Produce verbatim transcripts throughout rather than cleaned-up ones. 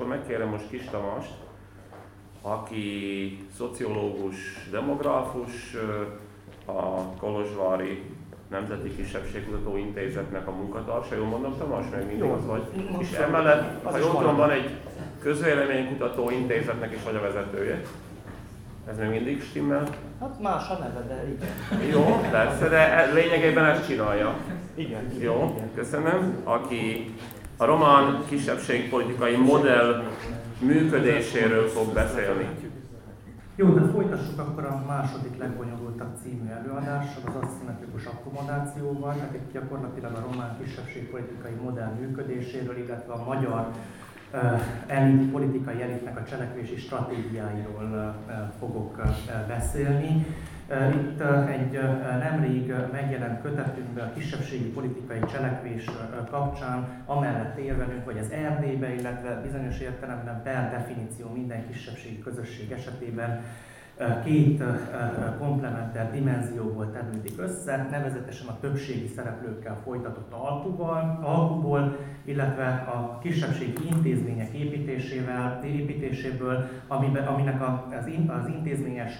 megkérem most Kis Tamast, aki szociológus, demográfus, a Kolozsvári Nemzeti Kisebbségkutató Intézetnek a munkatársa. Jól mondom, Tamás, meg mindig az vagy. És emellett, ha jól tudom, van egy közvéleménykutató intézetnek is vagy a vezetője. Ez még mindig stimmel? Hát más a neve, de igen. Jó, persze, de lényegében ezt csinálja. Igen. Jó, köszönöm. Aki a román kisebbségpolitikai modell működéséről fog beszélni. Jó, de folytassuk akkor a második legbonyolultabb című előadással, az aszimmetrikus akkomodációval, tehát itt gyakorlatilag a román kisebbségpolitikai modell működéséről, illetve a magyar uh, elit, politikai elitnek a cselekvési stratégiáiról uh, fogok uh, beszélni. Uh, itt uh, egy uh, nemrég uh, megjelent kötetünkben a kisebbségi politikai cselekvés uh, kapcsán amellett érvelünk, hogy az Erdélybe, illetve bizonyos értelemben per definíció minden kisebbségi közösség esetében uh, két uh, komplementer dimenzióból tevődik össze, nevezetesen a többségi szereplőkkel folytatott alkuból, alkuból, illetve a kisebbségi intézmények építésével, építéséből, amiben, aminek az, az intézményes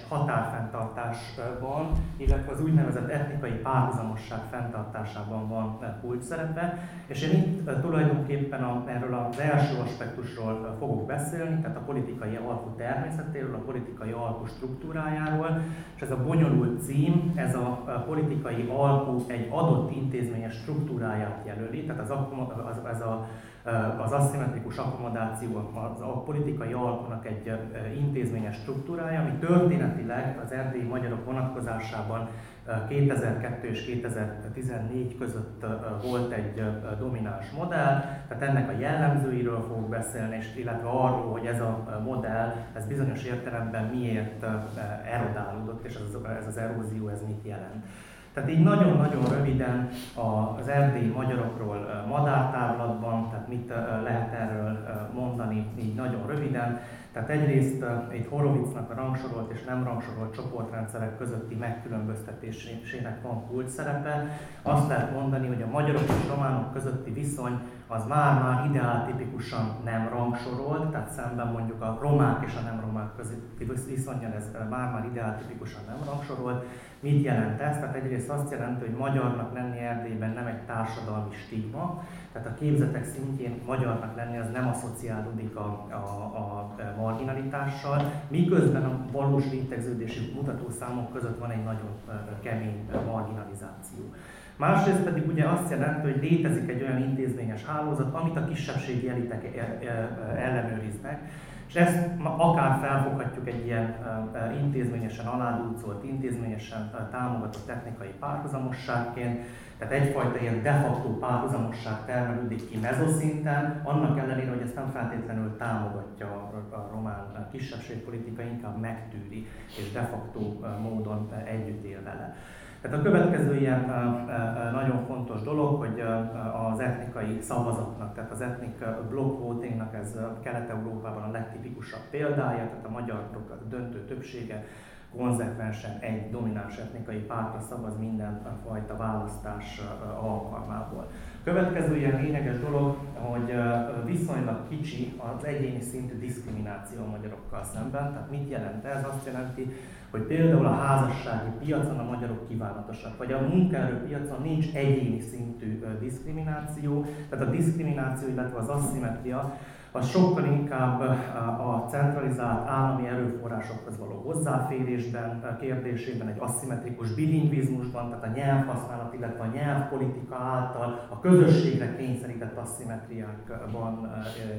határfenntartásban, illetve az úgynevezett etnikai párhuzamosság fenntartásában van kulcsszerepe. És én itt tulajdonképpen a, erről az első aspektusról fogok beszélni, tehát a politikai alku természetéről, a politikai alku struktúrájáról, és ez a bonyolult cím, ez a politikai alku egy adott intézményes struktúráját jelöli, tehát az, az, ez a, az aszimmetrikus akkomodáció az a politikai alkunak egy intézményes struktúrája, ami történetileg az erdélyi magyarok vonatkozásában kétezer-kettő és kétezer-tizennégy között volt egy domináns modell, tehát ennek a jellemzőiről fogok beszélni, és illetve arról, hogy ez a modell, ez bizonyos értelemben miért erodálódott, és ez, ez az erózió, ez mit jelent. Tehát így nagyon-nagyon röviden az erdélyi magyarokról madártávlatban, tehát mit lehet erről mondani így nagyon röviden. Tehát egyrészt itt Horovicnak a rangsorolt és nem rangsorolt csoportrendszerek közötti megkülönböztetésének van kulcsszerepe. Azt lehet mondani, hogy a magyarok és románok közötti viszony az már-már ideáltipikusan nem rangsorolt, tehát szemben mondjuk a romák és a nem romák közötti viszonnyal ez már-már ideáltipikusan nem rangsorolt. Mit jelent ez? Tehát egyrészt azt jelenti, hogy magyarnak lenni Erdélyben nem egy társadalmi stigma, tehát a képzetek szintjén magyarnak lenni az nem asszociálódik a, a, a marginalitással, miközben a valós létegződési mutatószámok között van egy nagyon kemény marginalizáció. Másrészt pedig ugye azt jelenti, hogy létezik egy olyan intézményes hálózat, amit a kisebbségi elitek ellenőriznek, és ezt akár felfoghatjuk egy ilyen intézményesen aládulcolt, intézményesen támogatott etnikai párhuzamosságként, tehát egyfajta ilyen de facto párhuzamosság termelődik ki mezoszinten, annak ellenére, hogy ezt nem feltétlenül támogatja a román kisebbségpolitika, inkább megtűri és de facto módon együtt él vele. Tehát a következő ilyen nagyon fontos dolog, hogy az etnikai szavazatnak, tehát az ethnic block votingnak ez Kelet-Európában a legtipikusabb példája, tehát a magyarok döntő többsége konzekvensen egy domináns etnikai pártra szavaz mindenfajta választás alkalmából. Következő ilyen lényeges dolog, hogy viszonylag kicsi az egyéni szintű diszkrimináció a magyarokkal szemben. Tehát mit jelent ez? Azt jelenti, hogy például a házassági piacon a magyarok kívánatosak, vagy a munkaerőpiacon nincs egyéni szintű diszkrimináció, tehát a diszkrimináció, illetve az asszimetria az sokkal inkább a centralizált állami erőforrásokhoz való hozzáférésben, kérdésében, egy aszimmetrikus bilingvizmusban, tehát a nyelvhasználat, illetve a nyelvpolitika által a közösségre kényszerített asszimetriákban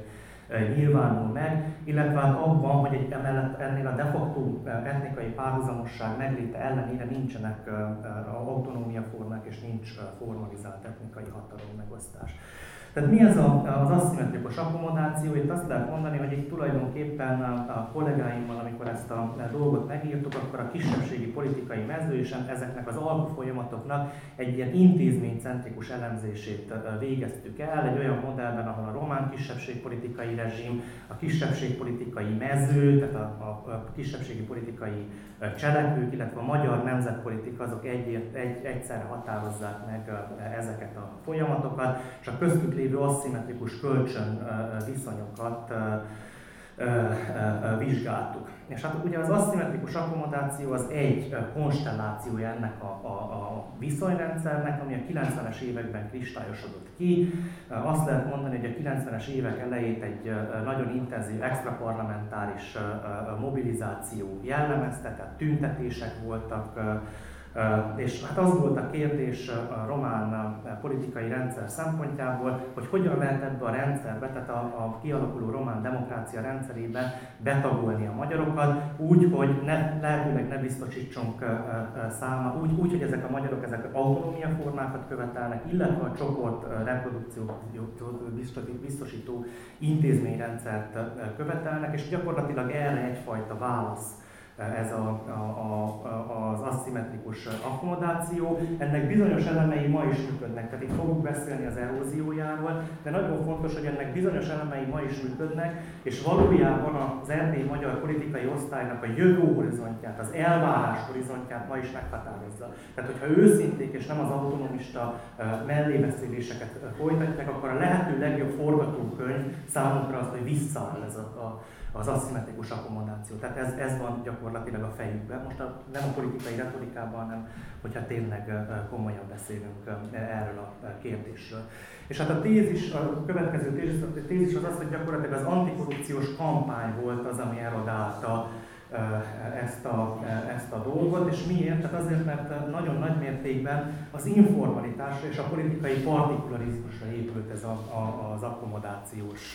nyilvánul meg, illetve hát abban, hogy egy emellett ennél a de facto etnikai párhuzamosság megléte ellenére nincsenek autonómiaformák és nincs formalizált etnikai hatalom megosztás. Tehát mi ez az aszimmetrikus akkomodáció? Itt azt lehet mondani, hogy itt tulajdonképpen a kollégáimmal, amikor ezt a dolgot megírtuk, akkor a kisebbségi politikai mező és ezeknek az alkufolyamatoknak egy ilyen intézménycentrikus elemzését végeztük el, egy olyan modellben, ahol a román kisebbségpolitikai rezsim, a kisebbségpolitikai mező, tehát a, a kisebbségi politikai cselekvők, illetve a magyar nemzetpolitika azok egy, egy, egyszerre határozzák meg ezeket a folyamatokat, és a köztük lévő aszimmetrikus kölcsön viszonyokat vizsgáltuk. És hát ugye az aszimmetrikus akkomodáció az egy konstellációja ennek a, a, a viszonyrendszernek, ami a kilencvenes években kristályosodott ki. Azt lehet mondani, hogy a kilencvenes évek elejét egy nagyon intenzív extraparlamentáris mobilizáció jellemezte, tehát tüntetések voltak, és hát az volt a kérdés a román politikai rendszer szempontjából, hogy hogyan lehet ebbe a rendszerbe, tehát a, a kialakuló román demokrácia rendszerébe betagolni a magyarokat, úgy, hogy ne, lehetőleg ne biztosítsunk száma, úgy, úgy, hogy ezek a magyarok ezek autonómiaformákat követelnek, illetve a csoport reprodukciót biztosító intézményrendszert követelnek, és gyakorlatilag erre egyfajta válasz ez a, a, a, az aszimmetrikus akkomodáció. Ennek bizonyos elemei ma is működnek, tehát itt fogunk beszélni az eróziójáról, de nagyon fontos, hogy ennek bizonyos elemei ma is működnek, és valójában az erdélyi magyar politikai osztálynak a jövő horizontját, az elvárás horizontját ma is meghatározza. Tehát, hogyha őszinték és nem az autonomista mellébeszéléseket folytatják, akkor a lehető legjobb forgatókönyv számunkra az, hogy visszaáll ez a, a az aszimmetrikus akkomodáció. Tehát ez, ez van gyakorlatilag a fejükben. Most a, nem a politikai retorikában, hanem hogyha tényleg komolyan beszélünk erről a kérdésről. És hát a tézis, a következő tézis, a tézis az az, hogy gyakorlatilag az antikorrupciós kampány volt az, ami erodálta ezt a, ezt a dolgot, és miért? Tehát azért, mert nagyon nagy mértékben az informalitásra és a politikai partikularizmusra épült ez a, a, az akkomodációs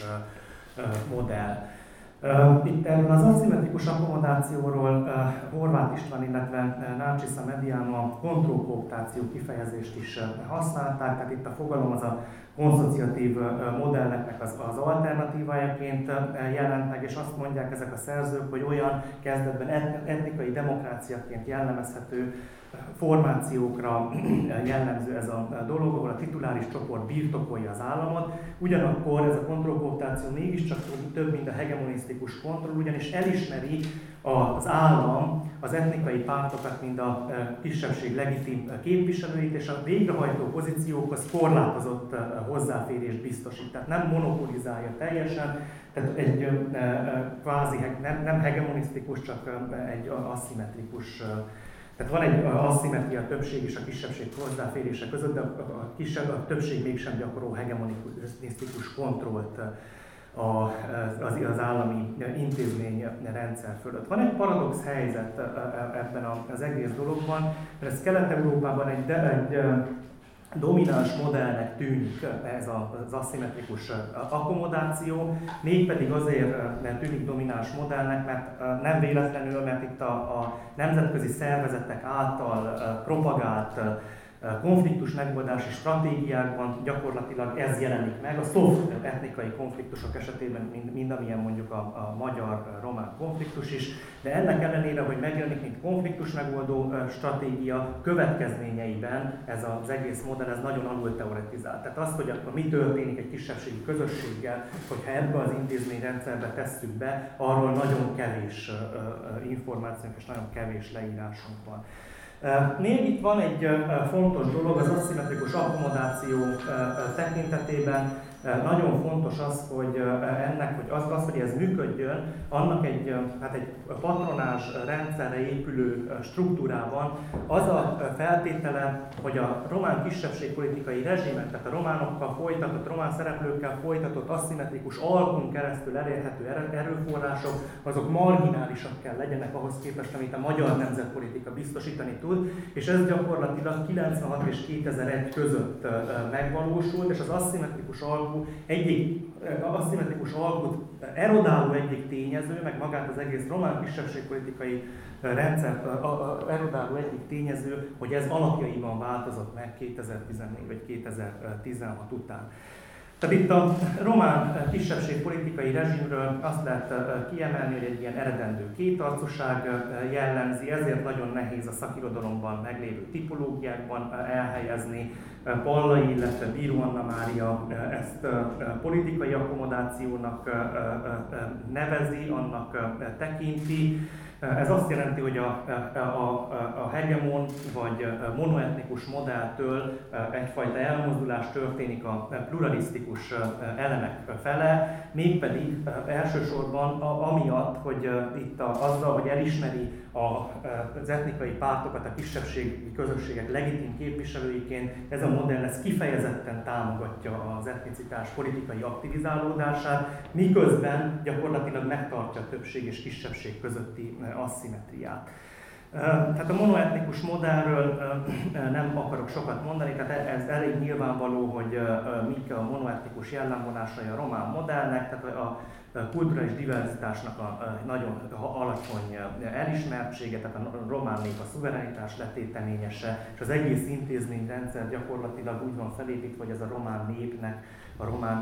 modell. Itt erről az aszimmetrikus akkomodációról Horváth István, illetve Nácsis Mediano a kontrollkooptáció kifejezést is használták, tehát itt a fogalom az a konszociatív modelleknek az, az alternatívájaként jelent meg, és azt mondják ezek a szerzők, hogy olyan kezdetben etnikai demokráciaként jellemezhető formációkra jellemző ez a dolog, ahol a tituláris csoport birtokolja az államot, ugyanakkor ez a kontrollkooptáció mégiscsak több, mint a hegemonisztikus kontroll, ugyanis elismeri az állam az etnikai pártokat, mint a kisebbség legitim képviselőit, és a végrehajtó pozíciókhoz korlátozott hozzáférést biztosít. Tehát nem monopolizálja teljesen, tehát egy kvázi, nem, nem hegemonisztikus, csak egy aszimmetrikus. Tehát van egy aszimmetria a többség és a kisebbség hozzáférése között, de a, kisebb, a többség mégsem gyakorol hegemonisztikus kontrollt az, az állami intézményrendszer fölött. Van egy paradox helyzet ebben az egész dologban, mert ez Kelet-Európában egy, egy domináns modellnek tűnik ez az aszimmetrikus akkomodáció, mégpedig azért tűnik domináns modellnek, mert nem véletlenül, mert itt a, a nemzetközi szervezetek által propagált konfliktus megoldási stratégiákban gyakorlatilag ez jelenik meg. A soft etnikai konfliktusok esetében, mind, mind amilyen mondjuk a, a magyar-román konfliktus is, de ennek ellenére, hogy megjelenik, mint konfliktus megoldó stratégia, következményeiben ez az egész modell ez nagyon alul teoretizált. Tehát az, hogy akkor mi történik egy kisebbségi közösséggel, hogyha ebbe az intézményrendszerbe tesszük be, arról nagyon kevés információnk és nagyon kevés leírásunk van. Még itt van egy fontos dolog az aszimmetrikus akkomodáció tekintetében. Nagyon fontos az, hogy ennek, hogy az, az, hogy ez működjön, annak egy, hát egy patronás rendszerre épülő struktúrában az a feltétele, hogy a román kisebbségpolitikai rezsimek, tehát a románokkal folytatott, román szereplőkkel folytatott aszimmetrikus alkun keresztül elérhető erőforrások, azok marginálisak kell legyenek ahhoz képest, amit a magyar nemzetpolitika biztosítani tud, és ez gyakorlatilag kilencvenhat és kétezer-egy között megvalósult, és az aszimmetrikus alku egyik aszimmetrikus alkut erodáló egyik tényező, meg magát az egész román kisebbségpolitikai rendszer erodáló egyik tényező, hogy ez alapjaiban változott meg kétezer-tizennégy vagy kétezer-tizenhat után. Tehát itt a román kisebbségpolitikai rezsimről azt lehet kiemelni, hogy egy ilyen eredendő kétarcúság jellemzi, ezért nagyon nehéz a szakirodalomban meglévő tipológiákban elhelyezni. Pallai, illetve Bíró Anna Mária ezt politikai akkomodációnak nevezi, annak tekinti, Ez azt jelenti, hogy a, a, a, a hegemon vagy monoetnikus modelltől egyfajta elmozdulás történik a pluralisztikus elemek fele, mégpedig elsősorban amiatt, hogy itt a, azzal, hogy elismeri az etnikai pártokat a kisebbségi közösségek legitim képviselőiként, ez a modell ez kifejezetten támogatja az etnicitás politikai aktivizálódását, miközben gyakorlatilag megtartja a többség és kisebbség közötti asszimetriát. Tehát a monoetnikus modellről nem akarok sokat mondani, tehát ez elég nyilvánvaló, hogy mik a monoetnikus jellemvonásai a román modellnek, tehát a kulturális diverzitásnak a nagyon alacsony elismertsége, tehát a román nép a szuverenitás letéteményese, és az egész intézményrendszer gyakorlatilag úgy van felépítve, hogy ez a román népnek, a román,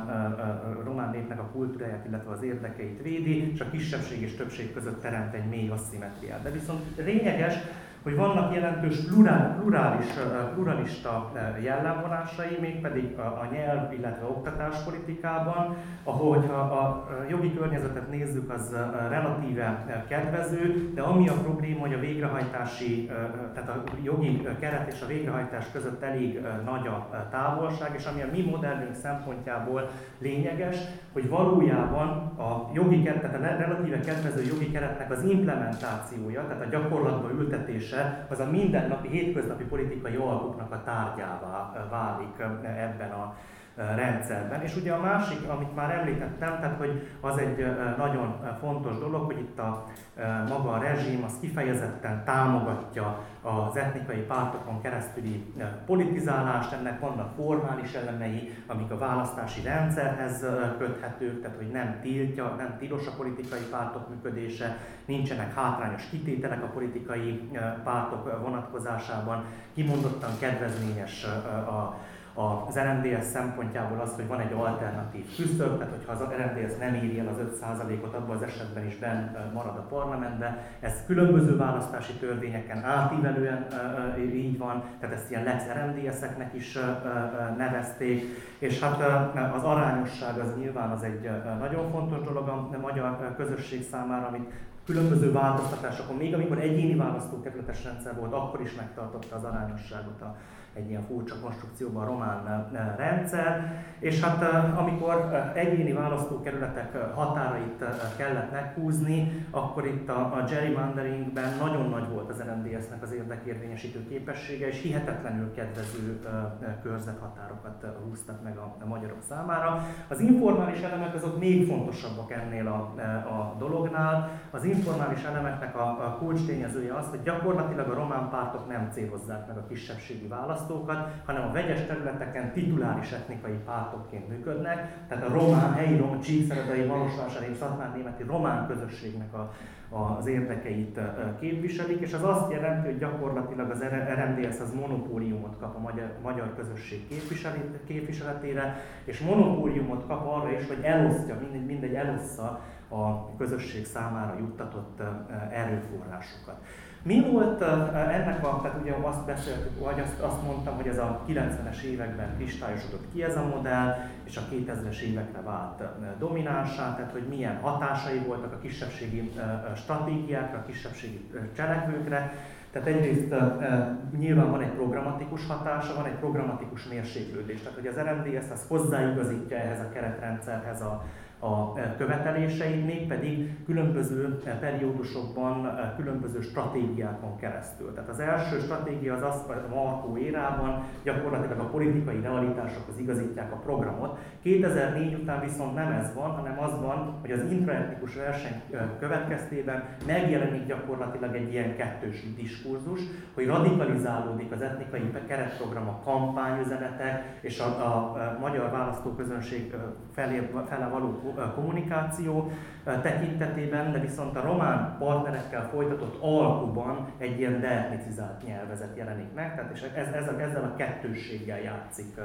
a román népnek a kultúráját, illetve az érdekeit védi, és a kisebbség és többség között teremt egy mély asszimetriát. De viszont lényeges, hogy vannak jelentős plurál, plurális, pluralista jellemvonásai, mégpedig a, a nyelv, illetve oktatáspolitikában, ahol ha a jogi környezetet nézzük, az relatíve kedvező, de ami a probléma, hogy a végrehajtási, tehát a jogi keret és a végrehajtás között elég nagy a távolság, és ami a mi modellünk szempontjából lényeges, hogy valójában a jogi keret, tehát a relatíve kedvező jogi keretnek az implementációja, tehát a gyakorlatba ültetése, az a mindennapi, hétköznapi politikai alkuknak a tárgyává válik ebben a rendszerben. És ugye a másik, amit már említettem, tehát hogy az egy nagyon fontos dolog, hogy itt a maga a rezsim az kifejezetten támogatja az etnikai pártokon keresztüli politizálást, ennek vannak formális elemei, amik a választási rendszerhez köthetők, tehát hogy nem tiltja, nem tilos a politikai pártok működése, nincsenek hátrányos kitételek a politikai pártok vonatkozásában, kimondottan kedvezményes a az er em dé es szempontjából az, hogy van egy alternatív küszöb, tehát hogyha az er em dé es nem éri el az öt százalékot, abban az esetben is benn marad a parlamentben. Ez különböző választási törvényeken átívelően így van, tehát ezt ilyen lex er em dé es-eknek is nevezték, és hát az arányosság az nyilván az egy nagyon fontos dolog a magyar közösség számára, amit különböző változtatásokon, még amikor egyéni választókerületes rendszer volt, akkor is megtartotta az arányosságot a, egy ilyen furcsa konstrukcióban a román rendszer, és hát amikor egyéni választókerületek határait kellett meghúzni, akkor itt a, a gerrymanderingben nagyon nagy volt az er em dé es-nek az érdekérvényesítő képessége, és hihetetlenül kedvező körzethatárokat húztak meg a, a magyarok számára. Az informális elemek azok még fontosabbak ennél a, a dolognál. Az informális elemeknek a, a kulcstényezője az, hogy gyakorlatilag a román pártok nem célozzák meg a kisebbségi választókat, hanem a vegyes területeken tituláris etnikai pártokként működnek, tehát a román, helyi román, csíkszeredai, marosvásárhelyi, szatmárnémeti román közösségnek a, az érdekeit képviselik, és az azt jelenti, hogy gyakorlatilag az er em dé es az monopóliumot kap a magyar, magyar közösség képviseletére, és monopóliumot kap arra is, hogy elosztja, mindegy, mindegy elossza a közösség számára juttatott erőforrásokat. Mi volt ennek a, tehát ugye azt beszéltük, vagy azt, azt mondtam, hogy ez a kilencvenes években kristályosodott ki ez a modell, és a kétezres évekre vált dominánsá, tehát hogy milyen hatásai voltak a kisebbségi stratégiákra, a kisebbségi cselekvőkre. Tehát egyrészt e, nyilván van egy programatikus hatása, van egy programatikus mérséklődés, tehát hogy az er em dé es az hozzáigazítja ehhez a keretrendszerhez a, a követeléseit, mégpedig különböző periódusokban, különböző stratégiákon keresztül. Tehát az első stratégia az az, a Markó érában gyakorlatilag a politikai realitásokhoz igazítják a programot. kétezer-négy után viszont nem ez van, hanem az van, hogy az intraetnikus verseny következtében megjelenik gyakorlatilag egy ilyen kettős diskurzus, hogy radikalizálódik az etnikai keretprogram, a kampányüzenetek és a, a, a magyar választóközönség felé, fele való kommunikáció tekintetében, de viszont a román partnerekkel folytatott alkuban egy ilyen deetnicizált nyelvezet jelenik meg, tehát és ez, ez a, ezzel a kettősséggel játszik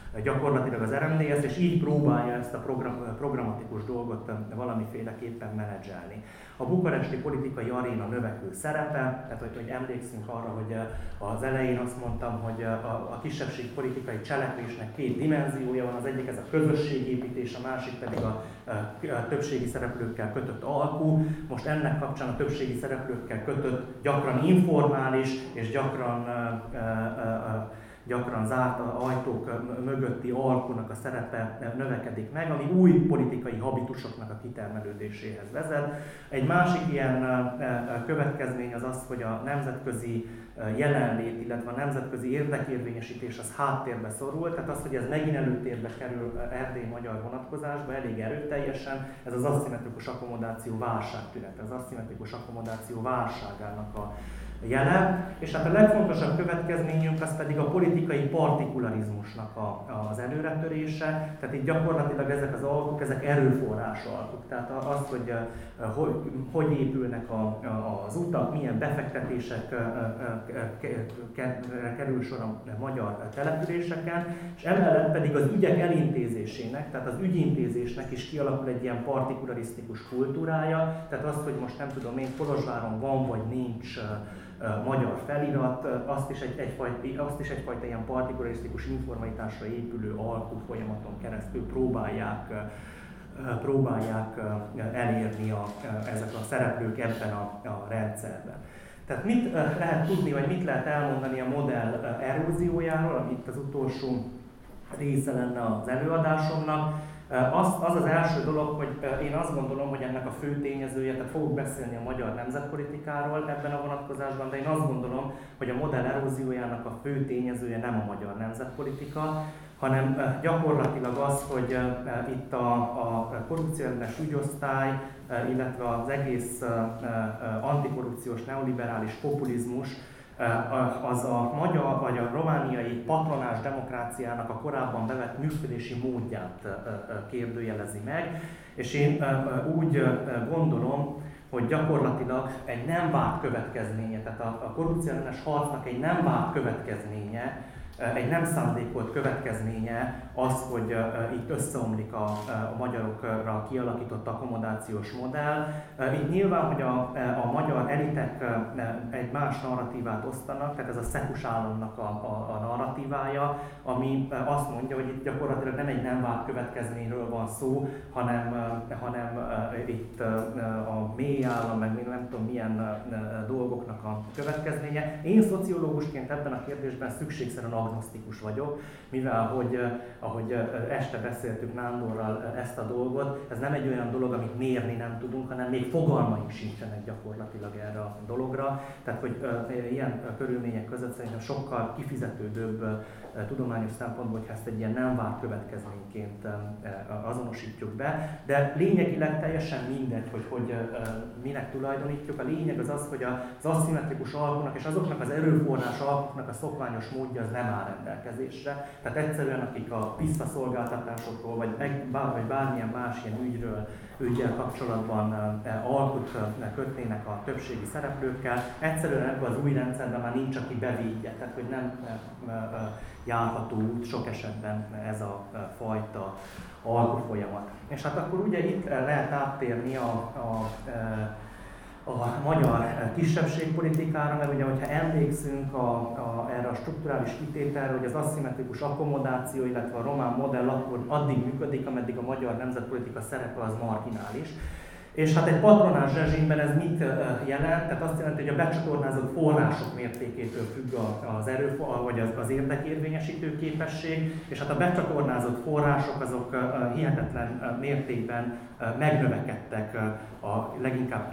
gyakorlatilag az er em dé es, és így próbálja ezt a program, programatikus dolgot valamiféleképpen menedzselni. A bukaresti politikai aréna növekvő szerepe, tehát hogy, hogy emlékszünk arra, hogy az elején azt mondtam, hogy a, a kisebbség politikai cselekvésnek két dimenziója van, az egyik ez a közösségépítés, a másik pedig a, a többségi szereplőkkel kötött alkú. Most ennek kapcsán a többségi szereplőkkel kötött gyakran informális és gyakran gyakran zárt ajtók mögötti alkunak a szerepe növekedik meg, ami új politikai habitusoknak a kitermelődéséhez vezet. Egy másik ilyen következmény az az, hogy a nemzetközi jelenlét, illetve a nemzetközi érdekérvényesítés az háttérbe szorul, tehát az, hogy ez megint előtérbe kerül erdély-magyar vonatkozásba elég erőteljesen, ez az aszimmetrikus akkomodáció válságtünete, az aszimmetrikus akkomodáció válságának a jele, és hát a legfontosabb következményünk az pedig a politikai partikularizmusnak a, az előretörése, tehát itt gyakorlatilag ezek az alkuk, ezek erőforrás alkuk, tehát az, hogy hogy, hogy épülnek a, a, az utak, milyen befektetések kerül sor a magyar településeken, és emellett pedig az ügyek elintézésének, tehát az ügyintézésnek is kialakul egy ilyen partikularisztikus kultúrája, tehát az, hogy most nem tudom én, Kolozsváron van vagy nincs magyar felirat, azt is, egy, egyfajta, azt is egyfajta ilyen partikularisztikus informalitásra épülő alkú folyamaton keresztül próbálják, próbálják elérni a, ezek a szereplők ebben a, a rendszerben. Tehát mit lehet tudni, vagy mit lehet elmondani a modell eróziójáról, amit az utolsó része lenne az előadásomnak. Az, az az első dolog, hogy én azt gondolom, hogy ennek a fő tényezője, tehát fogok beszélni a magyar nemzetpolitikáról ebben a vonatkozásban, de én azt gondolom, hogy a modell eróziójának a fő tényezője nem a magyar nemzetpolitika, hanem gyakorlatilag az, hogy itt a, a korrupcióellenes ügyosztály, illetve az egész antikorrupciós neoliberális populizmus az a magyar vagy a romániai patronás demokráciának a korábban bevett működési módját kérdőjelezi meg, és én úgy gondolom, hogy gyakorlatilag egy nem várt következménye, tehát a korrupcióellenes harcnak egy nem várt következménye, egy nem szándékolt következménye az, hogy itt összeomlik a, a magyarokra kialakított akkomodációs modell. Itt nyilván, hogy a, a magyar elitek egy más narratívát osztanak, tehát ez a szekus államnak a, a, a narratívája, ami azt mondja, hogy itt gyakorlatilag nem egy nem várt következményről van szó, hanem, hanem itt a mély állam, meg nem tudom milyen dolgoknak a következménye. Én szociológusként ebben a kérdésben szükségszerűen agnosztikus vagyok, mivel hogy, ahogy este beszéltük Nándorral ezt a dolgot, ez nem egy olyan dolog, amit mérni nem tudunk, hanem még fogalmaink sincsenek gyakorlatilag erre a dologra. Tehát, hogy ilyen körülmények között szerintem sokkal kifizetődőbb tudományos szempontból, hogy ezt egy ilyen nem várt következményként azonosítjuk be, de lényegileg teljesen mindegy, hogy, hogy minek tulajdonítjuk. A lényeg az az, hogy az aszimmetrikus alkunak és azoknak az erőforrás alkuknak a szokványos módja az nem áll rendelkezésre. Tehát egyszerűen akik a visszaszolgáltatásokról vagy, vagy bármilyen más ilyen ügyről, ügyel kapcsolatban alkut kötnének a többségi szereplőkkel, egyszerűen ebben az új rendszerben már nincs, aki bevédje, tehát hogy nem járható út sok esetben ez a fajta alkufolyamat. És hát akkor ugye itt lehet áttérni a, a, a magyar kisebbségpolitikára, mert ugye, hogyha emlékszünk a, a, erre a strukturális kitételre, hogy az aszimmetrikus akkomodáció, illetve a román modell akkor addig működik, ameddig a magyar nemzetpolitika szerepe az marginális. És hát egy patronás rezsimben ez mit jelent? Tehát azt jelenti, hogy a becsatornázott források mértékétől függ az erő, vagy az, az érdekérvényesítő képesség, és hát a becsatornázott források azok hihetetlen mértékben megnövekedtek a leginkább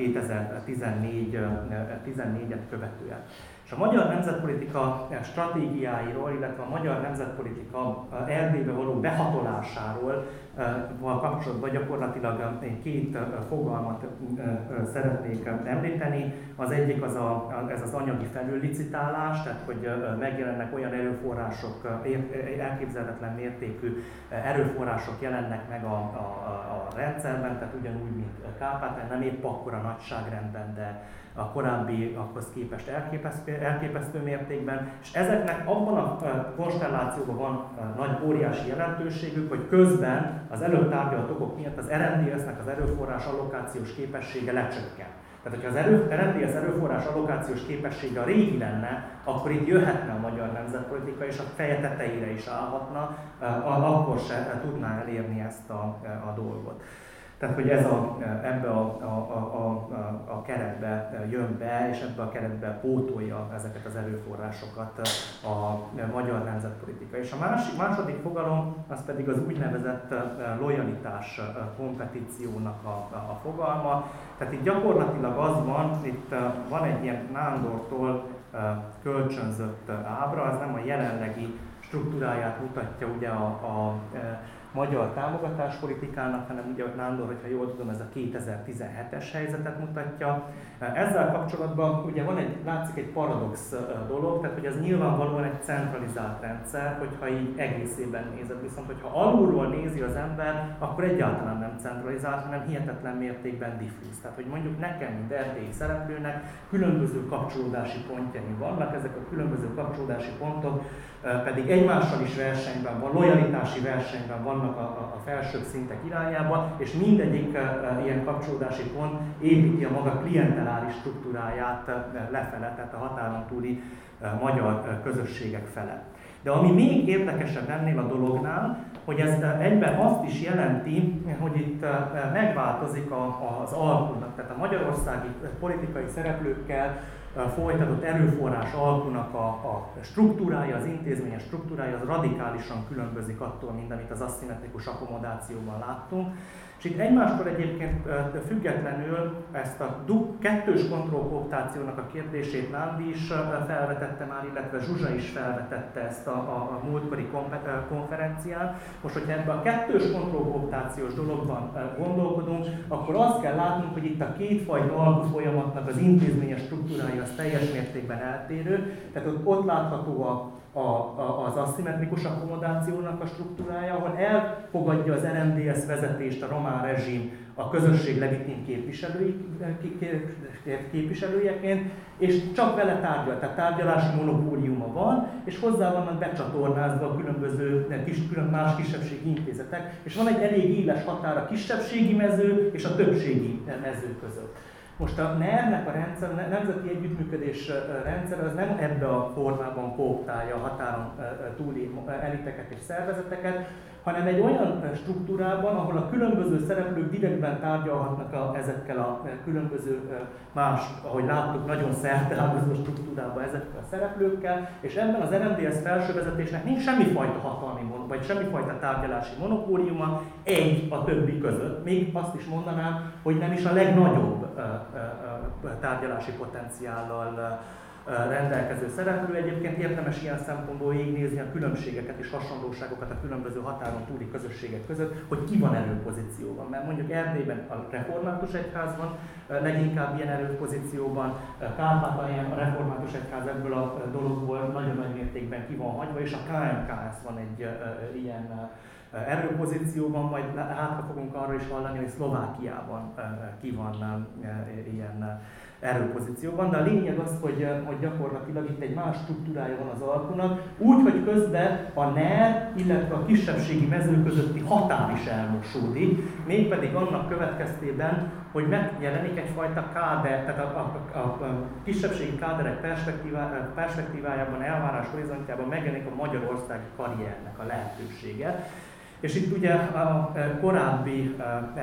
kétezer-tizennégyet követően. És a magyar nemzetpolitika stratégiáiról, illetve a magyar nemzetpolitika Erdélybe való behatolásáról kapcsolatban gyakorlatilag én két fogalmat szeretnék említeni. Az egyik az a, ez az anyagi felüllicitálás, tehát hogy megjelennek olyan erőforrások, elképzelhetetlen mértékű erőforrások jelennek meg a, a, a rendszerben, tehát ugyanúgy, mint Kárpátalján, nem épp akkora nagyságrendben, de a korábbiakhoz képest elképesztő elképesztő mértékben, és ezeknek abban a konstellációban van nagy óriási jelentőségük, hogy közben az előbb tárgyalt okok miatt az er en dé es-nek az erőforrás allokációs képessége lecsökken. Tehát, hogyha az erő, er en dé es erőforrás allokációs képessége a régi lenne, akkor itt jöhetne a magyar nemzetpolitika, és a feje tetejére is állhatna, akkor se tudná elérni ezt a, a dolgot. Tehát, hogy ez a, ebbe a, a, a, a, a keretbe jön be, és ebbe a keretbe pótolja ezeket az erőforrásokat a magyar nemzetpolitika. És a másik, második fogalom, az pedig az úgynevezett lojalitás kompetíciónak a, a fogalma. Tehát itt gyakorlatilag az van, itt van egy ilyen Nándortól kölcsönzött ábra, ez nem a jelenlegi struktúráját mutatja ugye a, a magyar támogatáspolitikának, hanem ugye Nándor, hogyha jól tudom, ez a kétezer-tizenhetes helyzetet mutatja. Ezzel kapcsolatban ugye van egy, látszik egy paradox dolog, tehát hogy ez nyilvánvalóan egy centralizált rendszer, hogyha így egészében nézed, viszont hogyha alulról nézi az ember, akkor egyáltalán nem centralizált, hanem hihetetlen mértékben diffúz. Tehát, hogy mondjuk nekem, mint erdélyi szereplőnek különböző kapcsolódási pontjaim vannak, ezek a különböző kapcsolódási pontok pedig egymással is versenyben van, lojalitási versenyben vannak a, a felsőbb szintek irányába, és mindegyik ilyen kapcsolódási pont építi a maga klienteláris struktúráját lefele, tehát a határon túli magyar közösségek fele. De ami még érdekesebb ennél a dolognál, hogy ez egyben azt is jelenti, hogy itt megváltozik az alkunak, tehát a magyarországi politikai szereplőkkel folytatott erőforrás alkunak a, a struktúrája, az intézményes struktúrája az radikálisan különbözik attól, mint amit az aszimmetrikus akkomodációban láttunk. És itt egymástól egyébként függetlenül ezt a kettős kontrollkooptációnak a kérdését Nándi is felvetette már, illetve Zsuzsa is felvetette ezt a, a, a múltkori konferencián. Most, hogyha ebben a kettős kontrollkooptációs dologban gondolkodunk, akkor azt kell látnunk, hogy itt a kétfajta alkufolyamatnak az intézményes struktúrája az teljes mértékben eltérő. Tehát ott, ott látható a A, a, az aszimmetrikus akkomodációnak a struktúrája, ahol elfogadja az er en dé es vezetést a román rezsim a közösség legitim képviselői, képviselőjeként, és csak vele tárgyal, tehát tárgyalási monopóliuma van, és hozzá vannak becsatornázva a különböző kis, külön más kisebbségi intézetek, és van egy elég éles határ a kisebbségi mező és a többségi mező között. Most a NER-nek a rendszer, a Nemzeti Együttműködés rendszer az nem ebbe a formában kooptálja a határon túli eliteket és szervezeteket, hanem egy olyan struktúrában, ahol a különböző szereplők direktben tárgyalhatnak a, ezekkel a különböző más, ahogy láttuk, nagyon szerteágazó struktúrában ezekkel a szereplőkkel, és ebben az er en dé es felsővezetésnek nincs semmifajta hatalmi monopóliuma, vagy semmifajta tárgyalási monopóliuma egy a többi között. Még azt is mondanám, hogy nem is a legnagyobb tárgyalási potenciállal rendelkező szereplő. Egyébként érdemes ilyen szempontból végignézni a különbségeket és hasonlóságokat a különböző határon túli közösségek között, hogy ki van erőpozícióban. Mert mondjuk Erdélyben a református egyház van leginkább ilyen erőpozícióban, Kárpátalján a református egyház ebből a dologból nagyon nagy mértékben ki van hagyva, és a ká em ká es van egy ilyen erőpozícióban, majd hátra fogunk arról is hallani, hogy Szlovákiában ki van ilyen erőpozícióban, de a lényeg az, hogy, hogy gyakorlatilag itt egy más struktúrája van az alkunak, úgy, hogy közben a NER, illetve a kisebbségi mező közötti határ is elmosódik, mégpedig annak következtében, hogy megjelenik egyfajta káder, tehát a, a, a, a kisebbségi káderek perspektívá, perspektívájában, elvárás horizontjában megjelenik a magyarországi karriernek a lehetősége. És itt ugye a korábbi,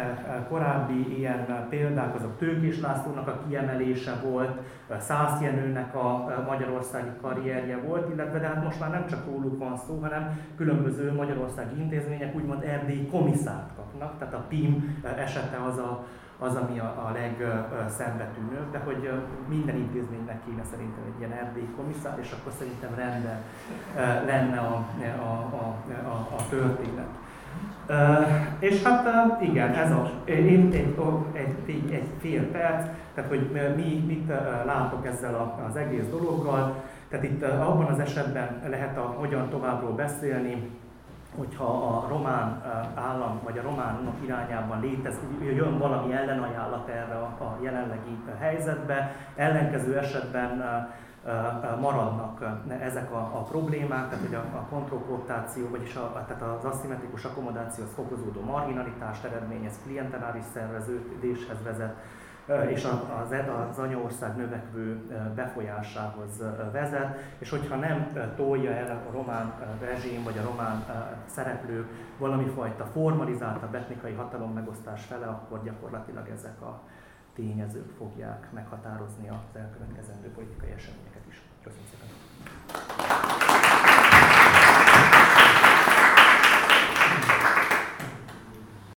korábbi ilyen példák, azok Tőkés Lászlónak a kiemelése volt, Szász Jenőnek a magyarországi karrierje volt, illetve de hát most már nem csak róluk van szó, hanem különböző magyarországi intézmények úgymond erdélyi komisszárt kapnak, tehát a pé i em esete az, a, az ami a, a legszembetűnőbb, de hogy minden intézménynek kéne szerintem egy ilyen erdélyi komisszár, és akkor szerintem rendben lenne a, a, a, a, a történet. Uh, és hát uh, igen, ez a, én egy, egy, egy fél perc, tehát hogy mi mit uh, látok ezzel a, az egész dologgal. Tehát itt uh, abban az esetben lehet a hogyan továbbról beszélni, hogyha a román uh, állam vagy a románok irányában létez, jön valami ellenajánlat erre a, a jelenlegi helyzetbe, ellenkező esetben uh, maradnak ezek a, a problémák, tehát hogy a, a kontrollkooptáció, vagyis a, tehát az aszimmetrikus akkomodáció az fokozódó marginalitást eredményez, klienteláris szerveződéshez vezet, és az, az anyaország növekvő befolyásához vezet, és hogyha nem tolja el a román rezsim vagy a román szereplők valami fajta formalizáltabb etnikai hatalommegosztás fele, akkor gyakorlatilag ezek a tényezők fogják meghatározni az elkövetkezendő politikai eseményeket is. Köszönöm szépen!